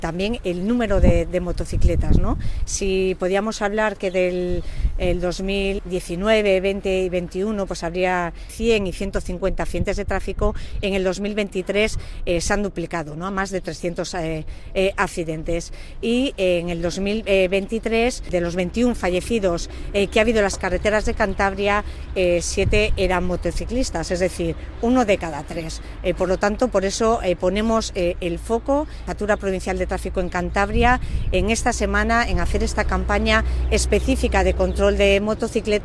También el número de motocicletas, ¿no? Si podíamos hablar que del 2019, 20 y 21 pues habría 100 y 150 accidentes de tráfico, en el 2023 se han duplicado, ¿no? A más de 300 accidentes. Y en el 2023, de los 21 fallecidos que ha habido en las carreteras de Cantabria, 7 eran motociclistas, es decir, 1 de cada 3. Por lo tanto, por eso ponemos el foco, Jefatura Provincial de Tráfico en Cantabria, en esta semana, en hacer esta campaña específica de control de motocicletas.